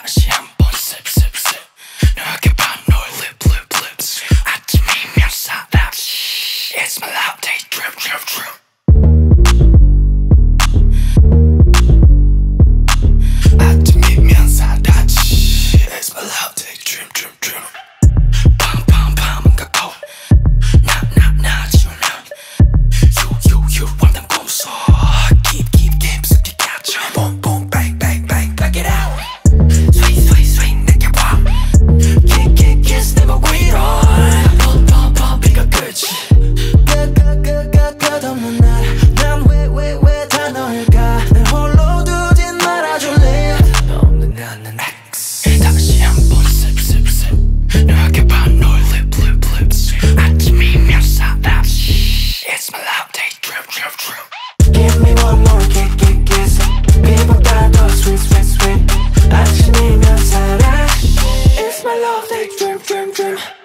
다시 한번 sip sip sip 너에게 반 너의 lip lip lips 아침이면 사라 It's my love day drip drip drip 아침이면 사라 It's my love day drip drip drip 팡팡팡 가고 나나나 지우면 유유유 완전 고소 Keep keep keep 숙기 갇혀 Boom boom bang bang bang back it out Sweet sweet sweet 내게 와 Kick kick kiss 내 목 위로 Pop pop pop 이거 끝이 끝없는 날 난 왜 다 너일까 날 홀로 두진 말아줄래 없는 나는 X 다시 한번 sip sip sip 너에게 반 너의 lip lip lips 아침이면 사라 It's my love day drip drip drip Give me one more kick kick kiss 비보다 더 sweet sweet sweet 아침이면 사라 It's my love day drip drip drip